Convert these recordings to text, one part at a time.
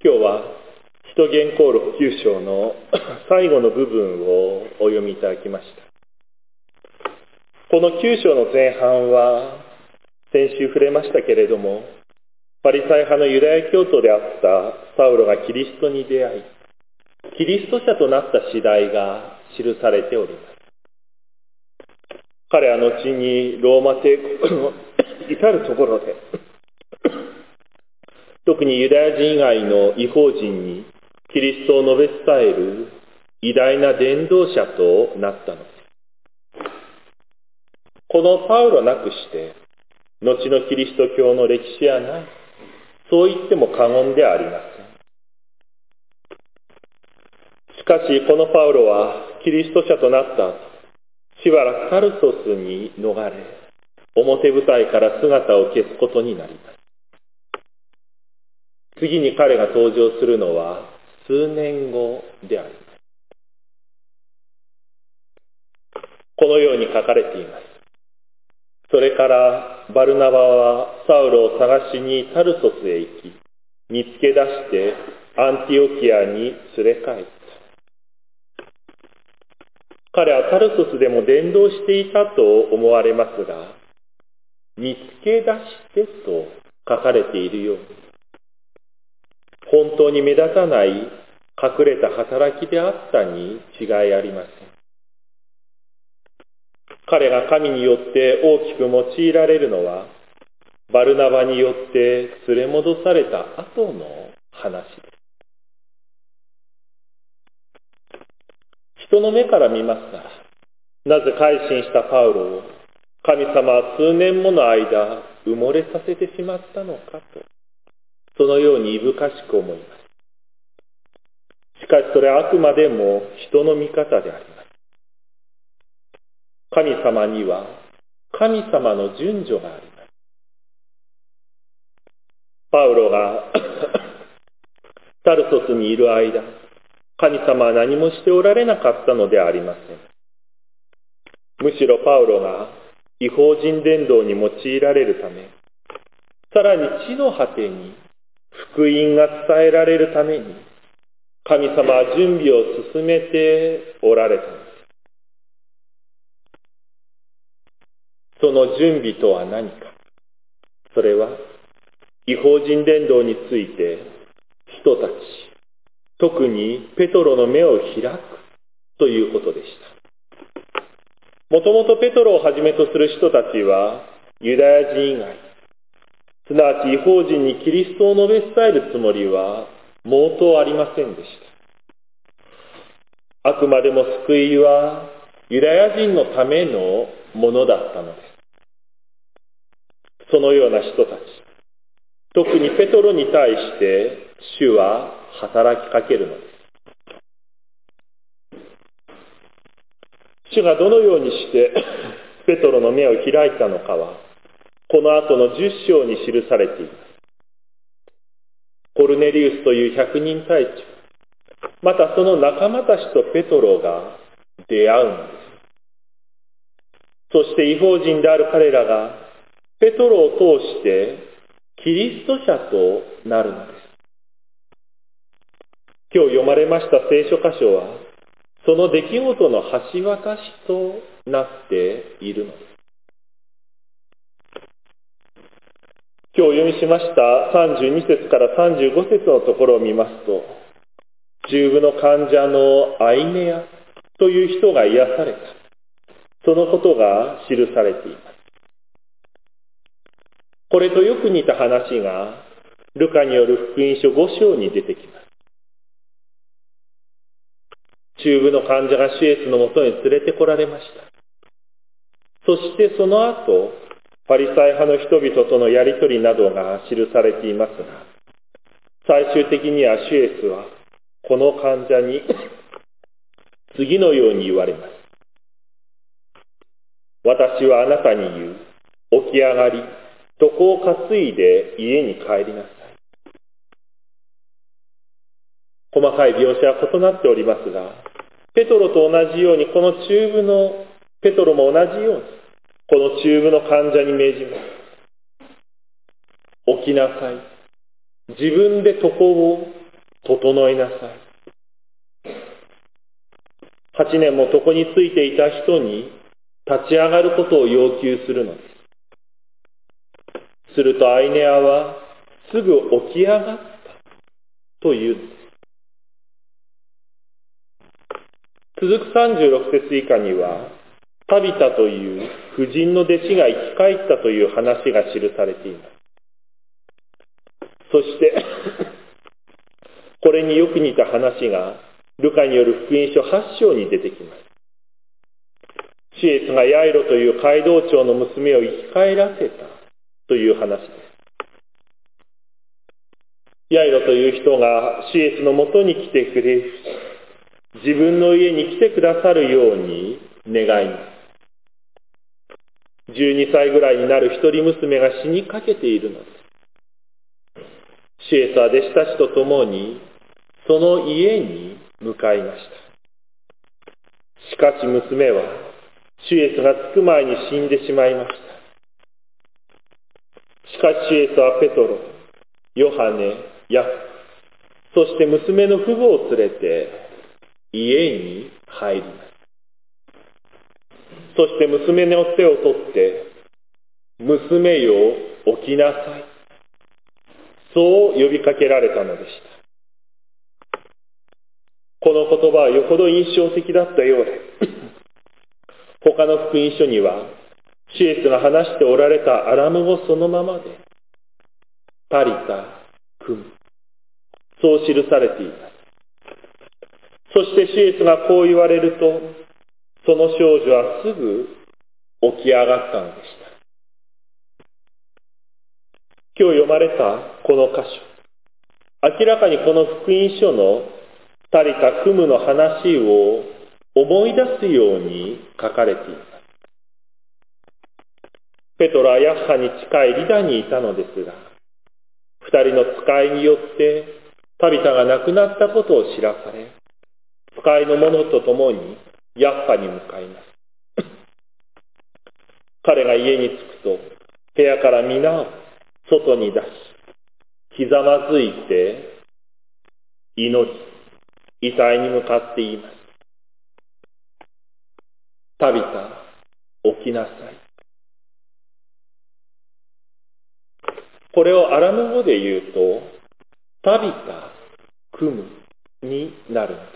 今日は使徒言行録9章の最後の部分をお読みいただきました。この9章の前半は先週触れましたけれども、パリサイ派のユダヤ教徒であったサウロがキリストに出会い、キリスト者となった次第が記されております。彼は後にローマ帝国の至るところで特にユダヤ人以外の異邦人にキリストを述べ伝える偉大な伝道者となったのです。このパウロなくして後のキリスト教の歴史はない、そう言っても過言ではありません。しかしこのパウロはキリスト者となった後、しばらくタルソスに逃れ、表舞台から姿を消すことになります。次に彼が登場するのは数年後であります。このように書かれています。それからバルナバはサウロを探しにタルソスへ行き、見つけ出してアンティオキアに連れ帰った。彼はタルソスでも伝道していたと思われますが、見つけ出してと書かれているように、本当に目立たない隠れた働きであったに違いありません。彼が神によって大きく用いられるのは、バルナバによって連れ戻された後の話です。人の目から見ますから、なぜ改心したパウロを神様は数年もの間埋もれさせてしまったのかと、そのようにいぶかしく思います。しかしそれはあくまでも人の見方であります。神様には神様の順序があります。パウロがタルソスにいる間、神様は何もしておられなかったのではありません。むしろパウロが異邦人伝道に用いられるため、さらに地の果てに福音が伝えられるために、神様は準備を進めておられたのです。その準備とは何か。それは、異邦人伝道について人たち、特にペトロの目を開くということでした。もともとペトロをはじめとする人たちは、ユダヤ人以外、すなわち異邦人にキリストを述べ伝えるつもりは毛頭ありませんでした。あくまでも救いはユダヤ人のためのものだったのです。そのような人たち、特にペトロに対して主は働きかけるのです。主がどのようにしてペトロの目を開いたのかは、この後の10章に記されています。コルネリウスという百人隊長、またその仲間たちとペトロが出会うのです。そして異邦人である彼らがペトロを通してキリスト者となるのです。今日読まれました聖書箇所は、その出来事の橋渡しとなっているのです。今日お読みしました32節から35節のところを見ますと、重部の患者のアイネアという人が癒された、そのことが記されています。これとよく似た話がルカによる福音書5章に出てきます。重部の患者が主イエスのもとに連れてこられました。そしてその後、パリサイ派の人々とのやりとりなどが記されていますが、最終的には主イエスはこの患者に次のように言われます。私はあなたに言う。起き上がり、床を担いで家に帰りなさい。細かい描写は異なっておりますが、ペトロと同じようにこの中部のペトロも同じようにこの中部の患者に命じます。起きなさい。自分で床を整えなさい。8年も床についていた人に立ち上がることを要求するのです。するとアイネアはすぐ起き上がったというのです。続く36節以下には、タビタという婦人の弟子が生き返ったという話が記されています。そして、これによく似た話が、ルカによる福音書8章に出てきます。シエスがヤイロという街道長の娘を生き返らせたという話です。ヤイロという人がシエスのもとに来てくれ、自分の家に来てくださるように願います。12歳ぐらいになる一人娘が死にかけているのです。シエスは弟子たちと共にその家に向かいました。しかし娘はシエスが着く前に死んでしまいました。しかしシエスはペトロ、ヨハネ、ヤコブ、そして娘の父母を連れて家に入ります。そして娘の手を取って、娘よ、起きなさい。そう呼びかけられたのでした。この言葉はよほど印象的だったようで、他の福音書には、シエスが話しておられたアラム語そのままで、タリタ、クム、そう記されています。そしてシエスがこう言われると、その少女はすぐ起き上がったのでした。今日読まれたこの箇所、明らかにこの福音書のタリタ・クムの話を思い出すように書かれています。ペトロはヤッハに近いリダにいたのですが、二人の使いによってタビタが亡くなったことを知らされ、使いの者と共にヤッハに向かいます。彼が家に着くと、部屋から皆を外に出し、ひざまずいて祈り、遺体に向かって言います。タビタ、起きなさい。これをアラム語で言うと、タビタ、クムになるのです。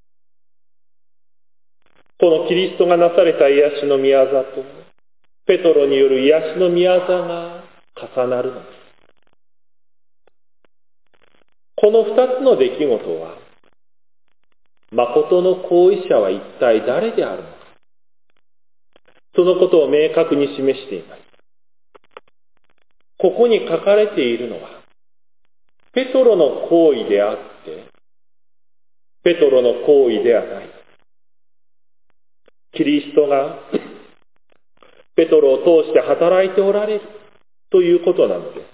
このキリストがなされた癒しの御業と、ペトロによる癒しの御業が重なるのです。この二つの出来事は、誠の行為者は一体誰であるのか、そのことを明確に示しています。ここに書かれているのは、ペトロの行為であって、ペトロの行為ではない。キリストがペトロを通して働いておられるということなのです。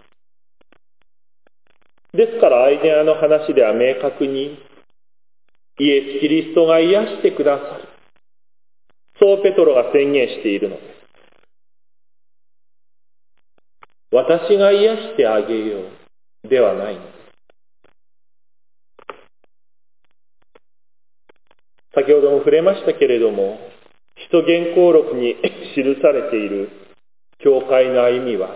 ですからアイデアの話では明確に、イエス・キリストが癒してくださる。そうペトロが宣言しているのです。私が癒してあげようではないのです。先ほども触れましたけれども、使徒言行録に記されている教会の歩みは、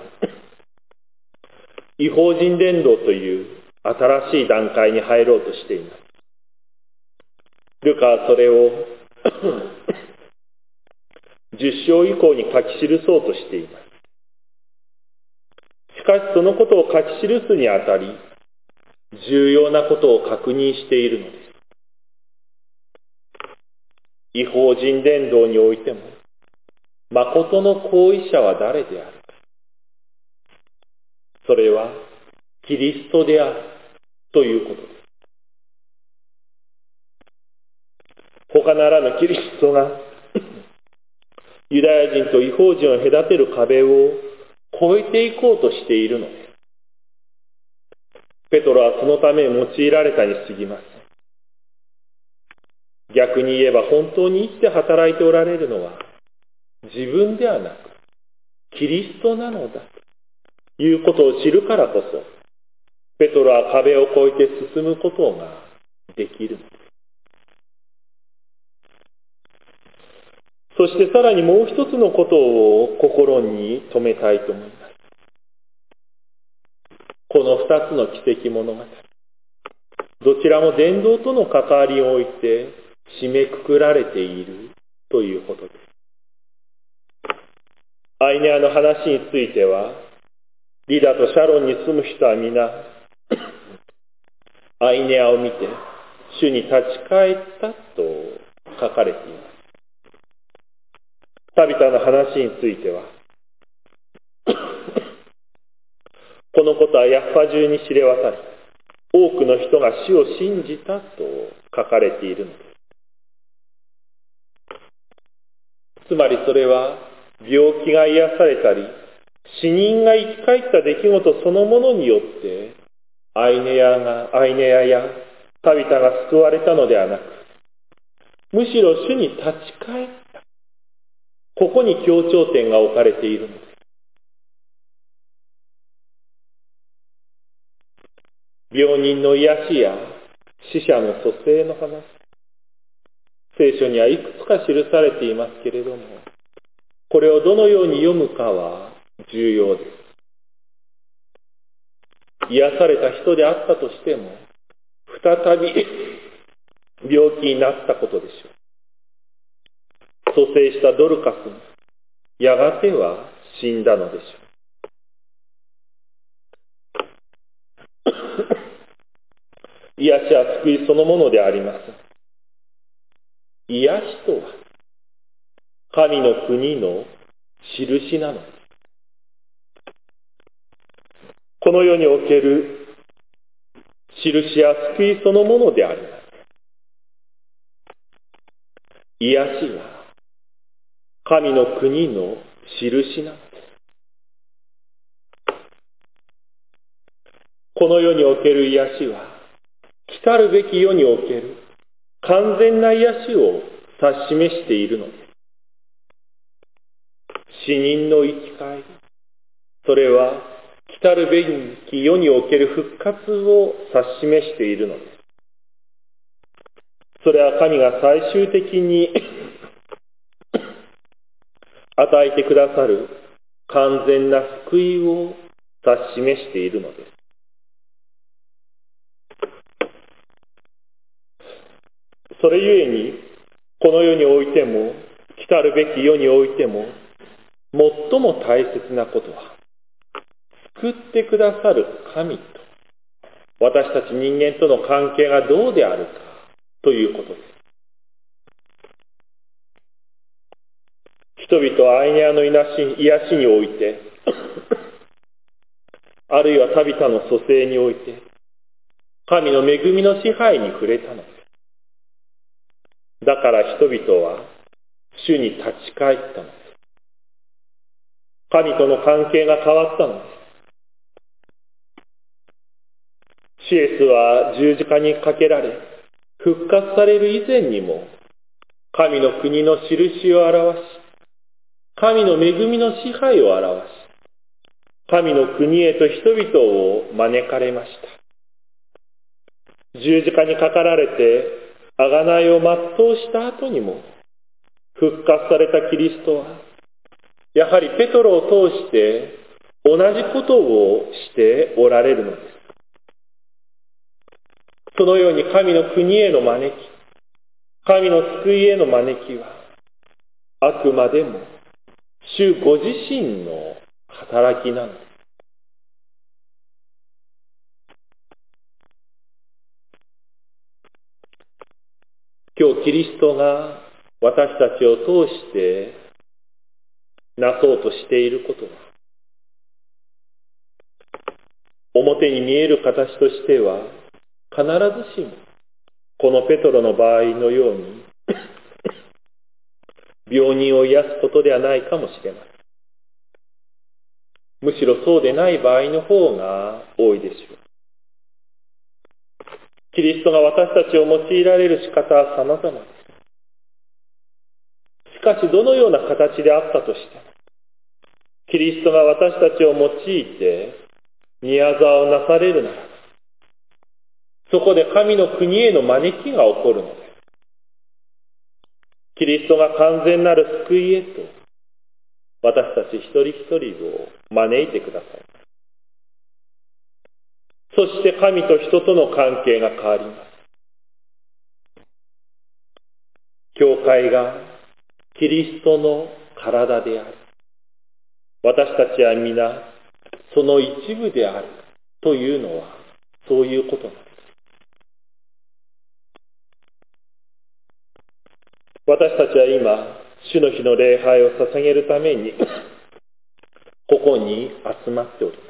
異邦人伝道という新しい段階に入ろうとしています。ルカはそれを10章以降に書き記そうとしています。しかしそのことを書き記すにあたり、重要なことを確認しているのです。異邦人伝道においても、誠の行為者は誰であるか。それは、キリストであるということです。他ならぬキリストが、ユダヤ人と異邦人を隔てる壁を越えていこうとしているのです。ペトロはそのために用いられたに過ぎません。逆に言えば本当に生きて働いておられるのは自分ではなくキリストなのだということを知るからこそ、 ペトロは壁を越えて進むことができるのです。そしてさらにもう一つのことを心に留めたいと思います。この二つの奇跡物語、どちらも伝道との関わりを置いて締めくくられているということです。アイネアの話については、リダとシャロンに住む人は皆、アイネアを見て、主に立ち返ったと書かれています。タビタの話については、このことはヤッファ中に知れ渡り、多くの人が主を信じたと書かれているのです。つまりそれは、病気が癒されたり、死人が生き返った出来事そのものによって、アイネアやタビタが救われたのではなく、むしろ主に立ち返った。ここに強調点が置かれているのです。病人の癒しや死者の蘇生の話、聖書にはいくつか記されていますけれども、これをどのように読むかは重要です。癒された人であったとしても、再び病気になったことでしょう。蘇生したドルカスも、やがては死んだのでしょう。癒しは救いそのものであります。癒しとは、神の国の印なのです。この世における印や救いそのものであります。癒しは、神の国の印なのです。この世における癒しは、来たるべき世における完全な癒しを指し示しているのです。死人の生き返り、それは来たるべき世における復活を指し示しているのです。それは神が最終的に与えてくださる完全な救いを指し示しているのです。それゆえに、この世においても、来たるべき世においても、最も大切なことは、救ってくださる神と、私たち人間との関係がどうであるかということです。人々はアイネアの癒しにおいて、あるいはタビタの蘇生において、神の恵みの支配に触れたのです。だから人々は主に立ち返ったのです。神との関係が変わったのです。シエスは十字架にかけられ、復活される以前にも、神の国の印を表し、神の恵みの支配を表し、神の国へと人々を招かれました。十字架にかかられて、贖いを全うした後にも、復活されたキリストは、やはりペトロを通して同じことをしておられるのです。そのように神の国への招き、神の救いへの招きは、あくまでも主ご自身の働きなのです。今日キリストが私たちを通してなそうとしていることは、表に見える形としては必ずしもこのペトロの場合のように病人を癒すことではないかもしれません。むしろそうでない場合の方が多いでしょう。キリストが私たちを用いられる仕方は様々です。しかしどのような形であったとしても、キリストが私たちを用いて宮沢をなされるならば、 そこで神の国への招きが起こるのです。キリストが完全なる救いへと、私たち一人一人を招いてください。そして神と人との関係が変わります。教会がキリストの体である。私たちは皆その一部であるというのはそういうことなんです。私たちは今、主の日の礼拝を捧げるためにここに集まっております。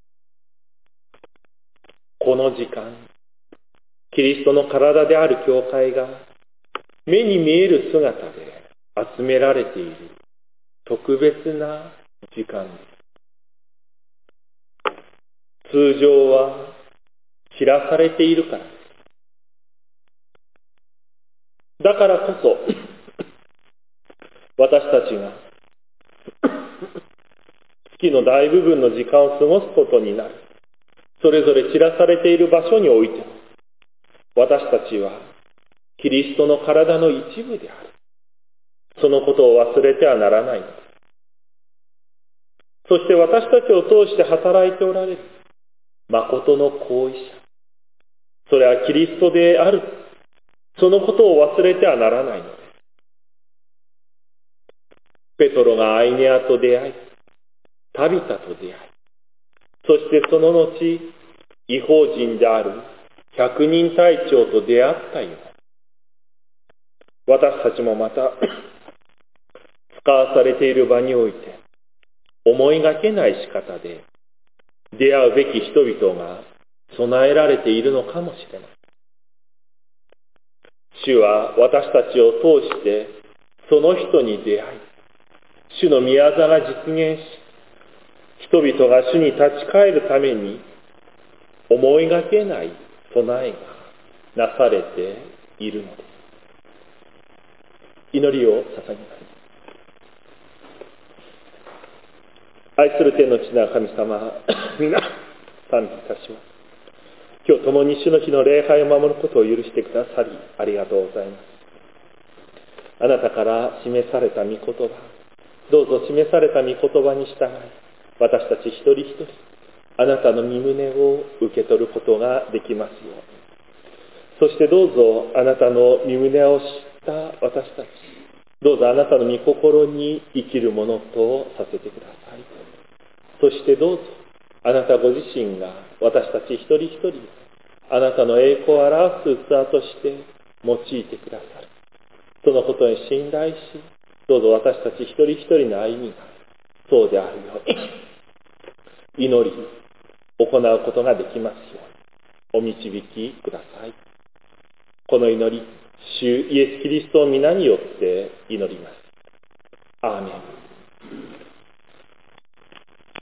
この時間、キリストの体である教会が目に見える姿で集められている特別な時間です。通常は知らされているからです。だからこそ私たちが月の大部分の時間を過ごすことになる。それぞれ知らされている場所においても、私たちはキリストの体の一部である。そのことを忘れてはならないのです。そして私たちを通して働いておられる誠の行為者。それはキリストである。そのことを忘れてはならないのです。ペトロがアイネアと出会い、タビタと出会い、そしてその後、異邦人である百人隊長と出会ったように、私たちもまた使わされている場において、思いがけない仕方で出会うべき人々が備えられているのかもしれない。主は私たちを通してその人に出会い、主の御業が実現し、人々が主に立ち返るために思いがけない備えがなされているのです。祈りを捧げます。愛する天の父なる神様、皆賛美いたします。今日共に主の日の礼拝を守ることを許してくださりありがとうございます。あなたから示された御言葉、どうぞ示された御言葉に従い、私たち一人一人あなたの御胸を受け取ることができますように。そしてどうぞあなたの御胸を知った私たち、どうぞあなたの御心に生きるものとさせてください。そしてどうぞあなたご自身が私たち一人一人あなたの栄光を表す器として用いてくださる。そのことに信頼し、どうぞ私たち一人一人の歩みがそうであるように祈り行うことができますようにお導きください。この祈り、主イエス・キリストの皆によって祈ります。アーメン。